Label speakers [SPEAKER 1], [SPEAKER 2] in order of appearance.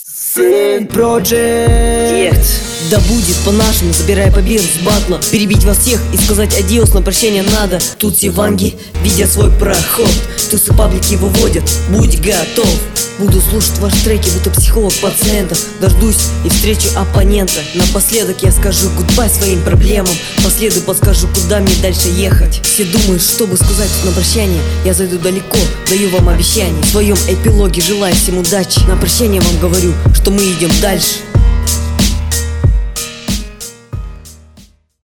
[SPEAKER 1] Сын Project. Да будет по-нашему, забирай победу с батла. Перебить вас всех и сказать адиос, но прощения надо. Тут все ванги видят свой проход, тусы паблики выводят, будь готов. Буду слушать ваши треки, будто психолог пациентов. Дождусь и встречу оппонента. Напоследок я скажу гудбай своим проблемам. Последую подскажу, куда мне дальше ехать. Все думают, чтобы сказать на прощание. Я зайду далеко, даю вам обещание. В своем эпилоге желаю всем удачи. На прощание вам говорю, что мы идем дальше.